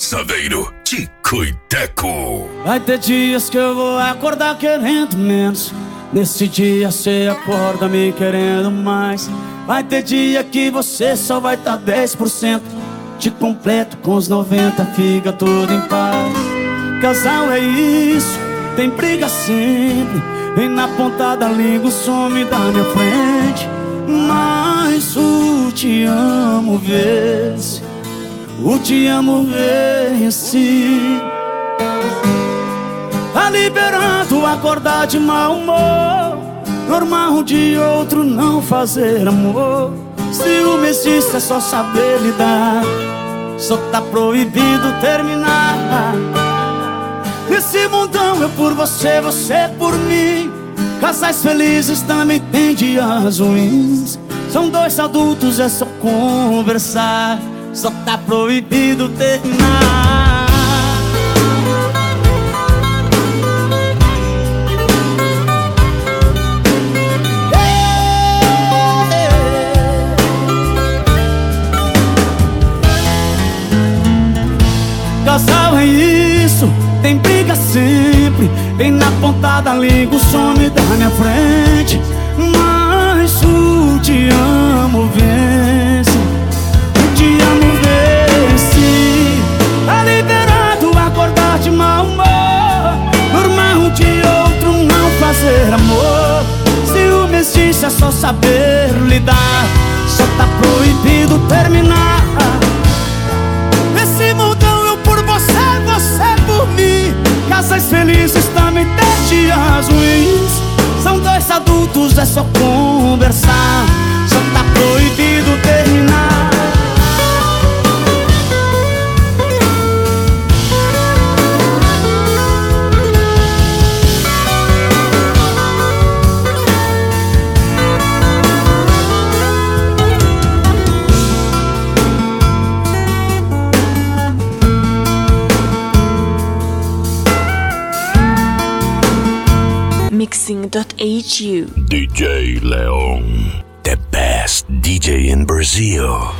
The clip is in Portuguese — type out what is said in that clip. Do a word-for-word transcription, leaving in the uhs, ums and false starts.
Saveiro, Tico e Teco. Vai ter dias que eu vou acordar querendo menos. Nesse dia cê acorda me querendo mais. Vai ter dia que você só vai tá dez por cento. Te completo com os noventa, fica tudo em paz. Casal é isso, tem briga sempre. Vem na ponta da língua, some da minha frente. Mas o te amo vence, o te amo vence. Tá liberando acordar de mau humor, normal um de outro não fazer amor. Ciúme existe, é só saber lidar, só tá proibido terminar. Nesse mundão eu por você, você por mim. Casais felizes também tem dias ruins. São dois adultos, é só conversar, só tá proibido terminar. Casal é isso, tem briga sempre. Vem na ponta da língua, some da minha frente. Mas o te amo vence, o te amo vence. Tá liberado acordar de mau humor, normal um de outro não fazer amor. Ciúme existe, é só saber lidar, só tá proibido terminar. Nesse mundão eu por você, você por mim. Casais felizes também tem dias ruins. São dois adultos, é só conversar, só tá proibido terminar. Mixing dot H U D J Leon, the best D J in Brazil.